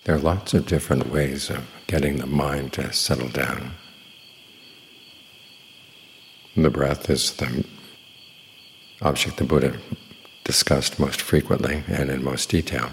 There are lots of different ways of getting the mind to settle down. The breath is the object the Buddha discussed most frequently and in most detail.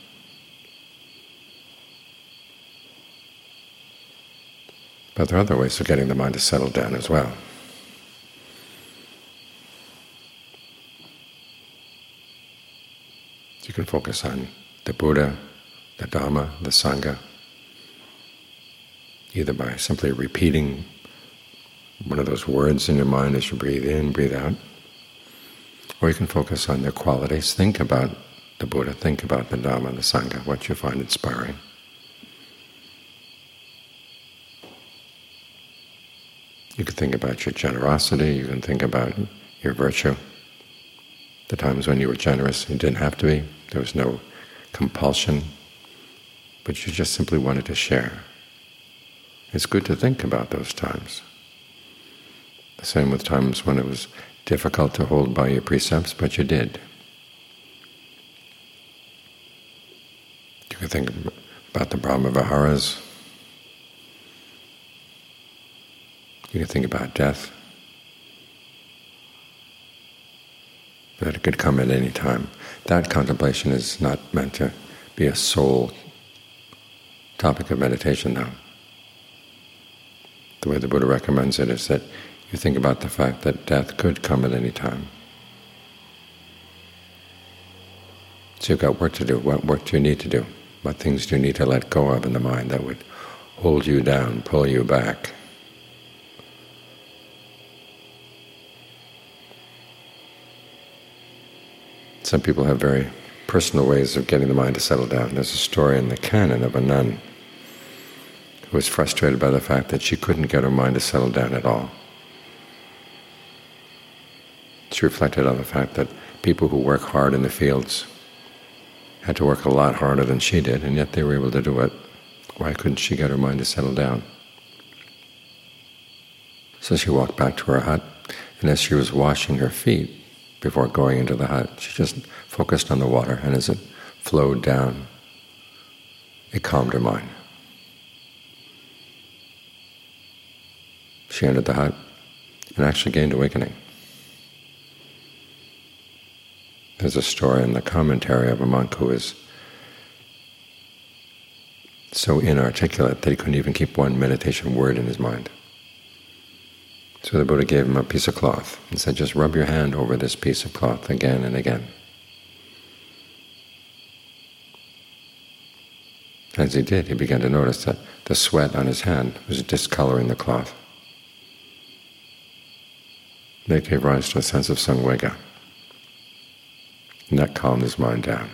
But there are other ways of getting the mind to settle down as well. You can focus on the Buddha, the Dhamma, the Sangha, either by simply repeating one of those words in your mind as you breathe in, breathe out, or you can focus on their qualities. Think about the Buddha, think about the Dhamma, the Sangha, what you find inspiring. You can think about your generosity, you can think about your virtue. The times when you were generous, you didn't have to be, there was no compulsion, but you just simply wanted to share. It's good to think about those times. The same with times when it was difficult to hold by your precepts, but you did. You can think about the Brahmaviharas. You can think about death. But it could come at any time. That contemplation is not meant to be a sole topic of meditation, though. The way the Buddha recommends it is that you think about the fact that death could come at any time. So you've got work to do. What work do you need to do? What things do you need to let go of in the mind that would hold you down, pull you back? Some people have very personal ways of getting the mind to settle down. There's a story in the canon of a nun who was frustrated by the fact that she couldn't get her mind to settle down at all. She reflected on the fact that people who work hard in the fields had to work a lot harder than she did, and yet they were able to do it. Why couldn't she get her mind to settle down? So she walked back to her hut, and as she was washing her feet before going into the hut, she just focused on the water, and as it flowed down, it calmed her mind. She entered the hut and actually gained awakening. There's a story in the commentary of a monk who was so inarticulate that he couldn't even keep one meditation word in his mind. So the Buddha gave him a piece of cloth and said, just rub your hand over this piece of cloth again and again. As he did, he began to notice that the sweat on his hand was discoloring the cloth. That gave rise to a sense of samvega, and that calmed his mind down.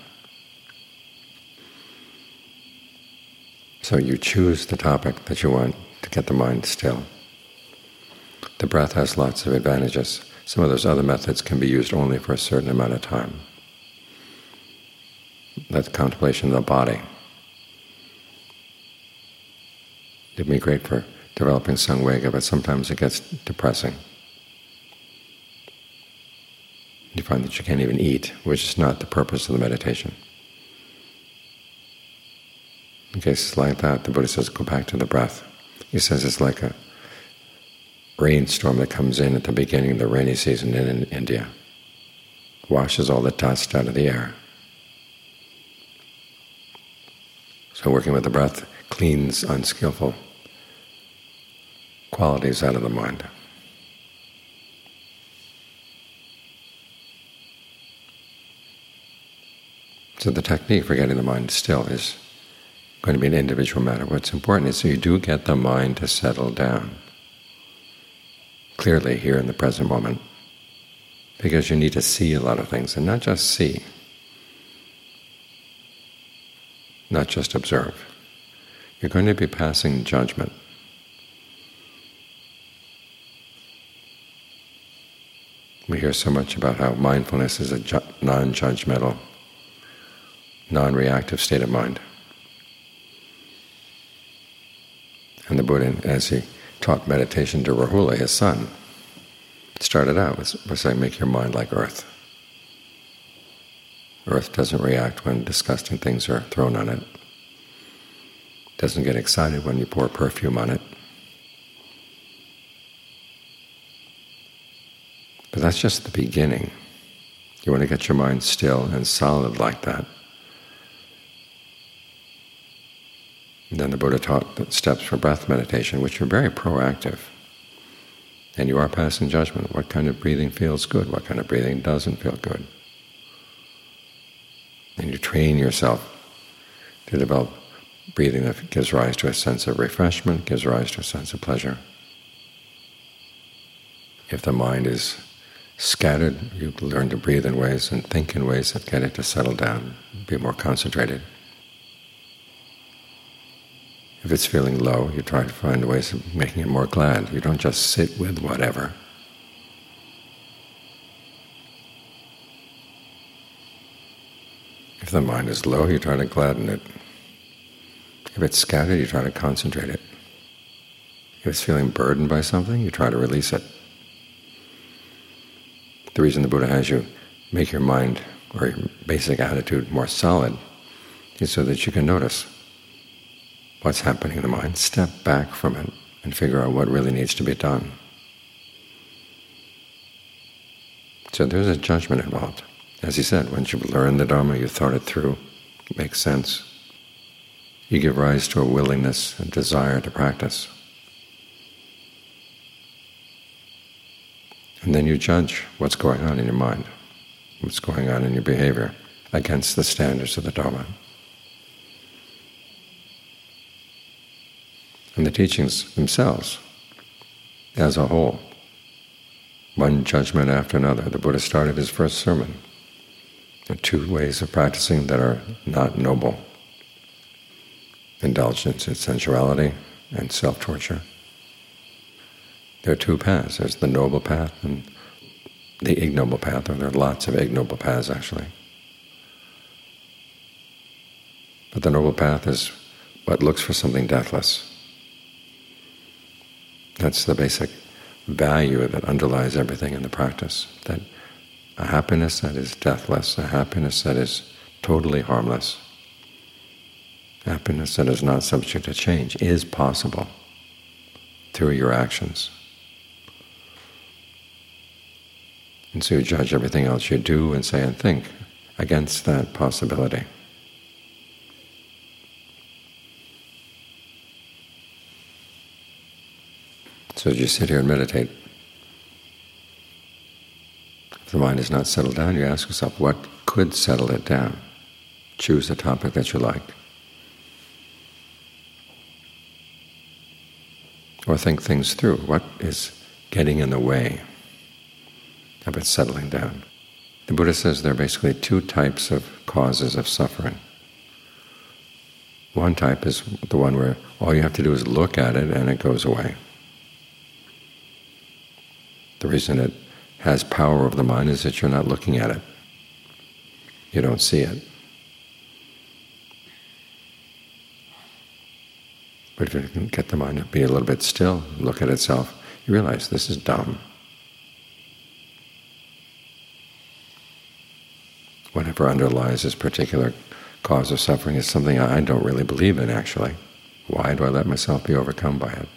So you choose the topic that you want to get the mind still. The breath has lots of advantages. Some of those other methods can be used only for a certain amount of time. That's contemplation of the body. It'd be great for developing samvega, but sometimes it gets depressing. You find that you can't even eat, which is not the purpose of the meditation. In cases like that, the Buddha says, go back to the breath. He says it's like a rainstorm that comes in at the beginning of the rainy season in India. Washes all the dust out of the air. So working with the breath cleans unskillful qualities out of the mind. So the technique for getting the mind still is going to be an individual matter. What's important is that you do get the mind to settle down clearly here in the present moment, because you need to see a lot of things, and not just see, not just observe. You're going to be passing judgment. We hear so much about how mindfulness is a non-judgmental, non-reactive state of mind. And the Buddha, as he taught meditation to Rahula, his son, started out by saying, make your mind like earth. Earth doesn't react when disgusting things are thrown on it. doesn't get excited when you pour perfume on it. But that's just the beginning. You want to get your mind still and solid like that. And then the Buddha taught the steps for breath meditation, which are very proactive. And you are passing judgment. What kind of breathing feels good? What kind of breathing doesn't feel good? And you train yourself to develop breathing that gives rise to a sense of refreshment, gives rise to a sense of pleasure. If the mind is scattered, you learn to breathe in ways and think in ways that get it to settle down, be more concentrated. If it's feeling low, you try to find ways of making it more glad. You don't just sit with whatever. If the mind is low, you try to gladden it. If it's scattered, you try to concentrate it. If it's feeling burdened by something, you try to release it. The reason the Buddha has you make your mind or your basic attitude more solid is so that you can notice what's happening in the mind, step back from it, and figure out what really needs to be done. So there's a judgment involved. As he said, once you've learned the Dharma, you've thought it through, it makes sense, you give rise to a willingness and desire to practice. And then you judge what's going on in your mind, what's going on in your behavior, against the standards of the Dharma. And the teachings themselves, as a whole, one judgment after another. The Buddha started his first sermon. There are two ways of practicing that are not noble: indulgence in sensuality and self-torture. There are two paths. There's the noble path and the ignoble path, or there are lots of ignoble paths actually. But the noble path is what looks for something deathless. That's the basic value that underlies everything in the practice, that a happiness that is deathless, a happiness that is totally harmless, happiness that is not subject to change, is possible through your actions. And so you judge everything else you do and say and think against that possibility. So as you sit here and meditate, if the mind is not settled down, you ask yourself, what could settle it down? Choose a topic that you like. Or think things through. What is getting in the way of it settling down? The Buddha says there are basically two types of causes of suffering. One type is the one where all you have to do is look at it and it goes away. The reason it has power over the mind is that you're not looking at it. You don't see it. But if you can get the mind to be a little bit still, look at itself, you realize this is dumb. Whatever underlies this particular cause of suffering is something I don't really believe in, actually. Why do I let myself be overcome by it?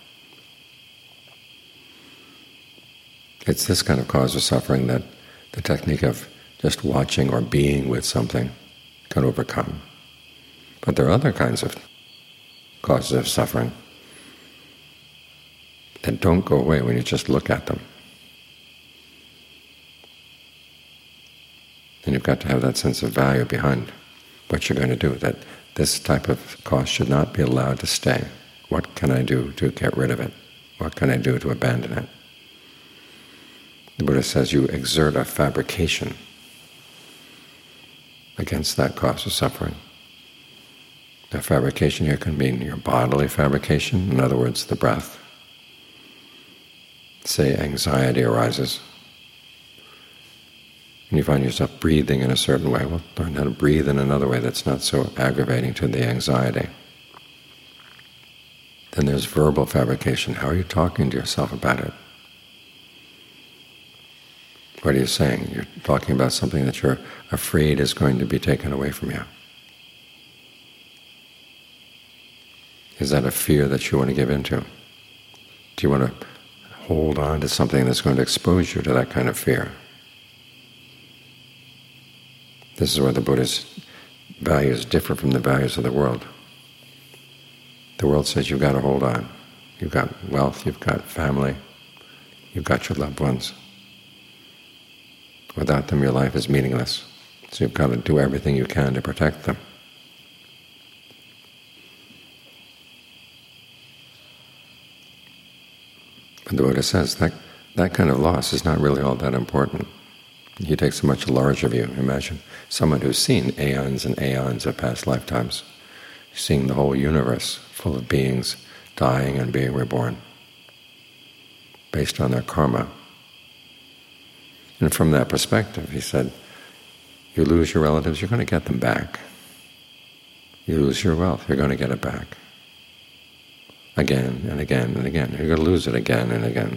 It's this kind of cause of suffering that the technique of just watching or being with something can overcome. But there are other kinds of causes of suffering that don't go away when you just look at them. And you've got to have that sense of value behind what you're going to do, that this type of cause should not be allowed to stay. What can I do to get rid of it? What can I do to abandon it? The Buddha says you exert a fabrication against that cause of suffering. The fabrication here can mean your bodily fabrication, in other words, the breath. Say anxiety arises, and you find yourself breathing in a certain way. Well, learn how to breathe in another way that's not so aggravating to the anxiety. Then there's verbal fabrication. How are you talking to yourself about it? What are you saying? You're talking about something that you're afraid is going to be taken away from you. Is that a fear that you want to give into? Do you want to hold on to something that's going to expose you to that kind of fear? This is where the Buddha's values differ from the values of the world. The world says you've got to hold on. You've got wealth, you've got family, you've got your loved ones. Without them, your life is meaningless. So you've got to do everything you can to protect them. But the Buddha says that kind of loss is not really all that important. He takes a much larger view. Imagine someone who's seen aeons and aeons of past lifetimes, seeing the whole universe full of beings dying and being reborn based on their karma. And from that perspective, he said, you lose your relatives, you're going to get them back. You lose your wealth, you're going to get it back. Again and again and again. You're going to lose it again and again.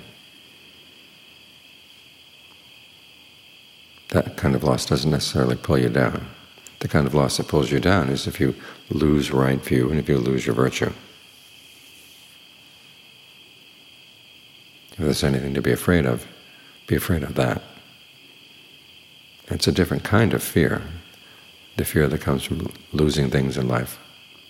That kind of loss doesn't necessarily pull you down. The kind of loss that pulls you down is if you lose right view and if you lose your virtue. If there's anything to be afraid of that. It's a different kind of fear, the fear that comes from losing things in life,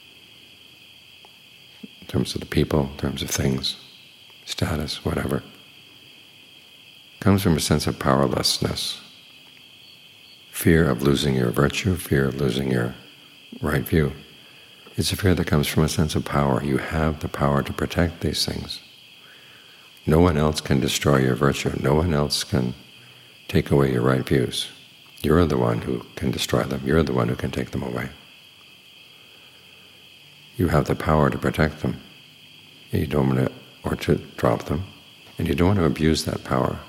in terms of the people, in terms of things, status, whatever. It comes from a sense of powerlessness, fear of losing your virtue, fear of losing your right view. It's a fear that comes from a sense of power. You have the power to protect these things. No one else can destroy your virtue. No one else can take away your right views. You're the one who can destroy them. You're the one who can take them away. You have the power to protect them. You don't want to, or to drop them, and you don't want to abuse that power.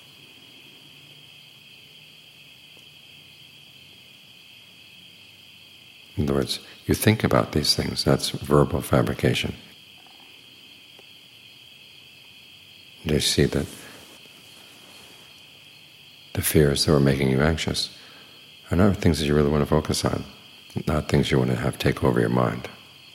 In other words, you think about these things. That's verbal fabrication. You see that the fears that were making you anxious are not things that you really want to focus on, not things you want to have take over your mind.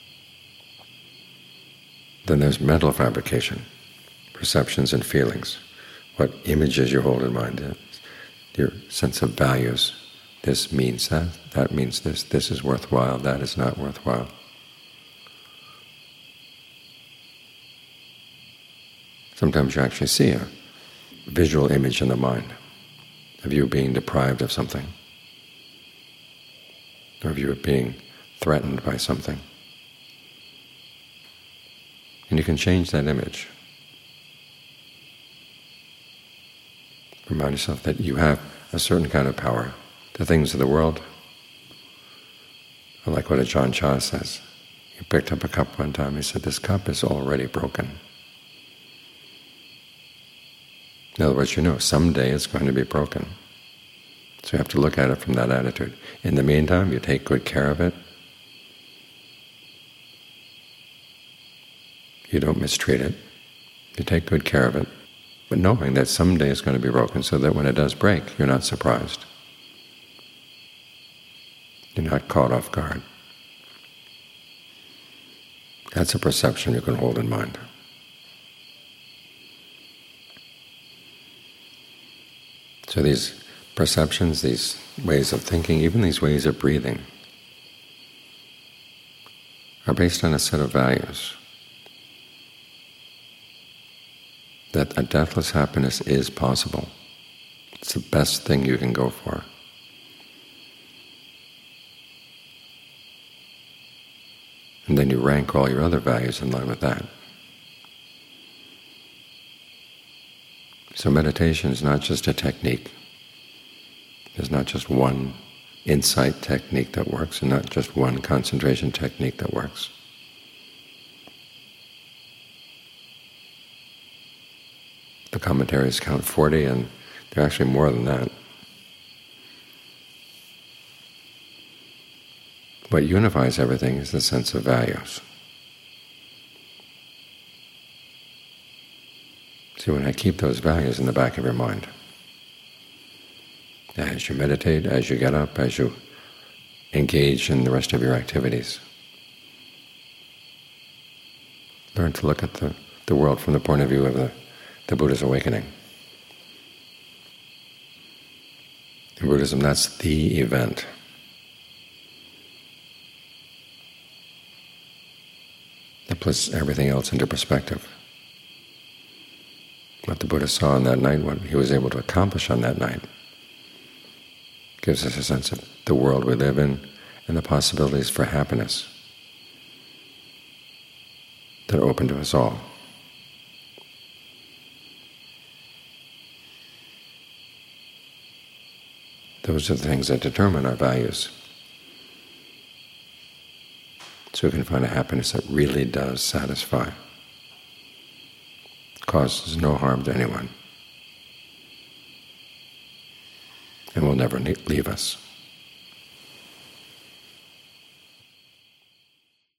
Then there's mental fabrication, perceptions and feelings, what images you hold in mind, your sense of values. This means that, that means this is worthwhile, that is not worthwhile. Sometimes you actually see a visual image in the mind of you being deprived of something, or of you being threatened by something. And you can change that image. Remind yourself that you have a certain kind of power. The things of the world are like what Ajahn Chah says. He picked up a cup one time, he said, this cup is already broken. In other words, you know, someday it's going to be broken. So you have to look at it from that attitude. In the meantime, you take good care of it. You don't mistreat it. You take good care of it, but knowing that someday it's going to be broken so that when it does break, you're not surprised. You're not caught off guard. That's a perception you can hold in mind. So these perceptions, these ways of thinking, even these ways of breathing, are based on a set of values. That a deathless happiness is possible. It's the best thing you can go for. And then you rank all your other values in line with that. So meditation is not just a technique. There's not just one insight technique that works, and not just one concentration technique that works. The commentaries count 40, and they're actually more than that. What unifies everything is the sense of values. So when I keep those values in the back of your mind, as you meditate, as you get up, as you engage in the rest of your activities, Learn to look at the world from the point of view of the Buddha's awakening. In Buddhism, that's the event. That puts everything else into perspective. What the Buddha saw on that night, what he was able to accomplish on that night, gives us a sense of the world we live in and the possibilities for happiness that are open to us all. Those are the things that determine our values. So we can find a happiness that really does satisfy, causes no harm to anyone, and will never leave us.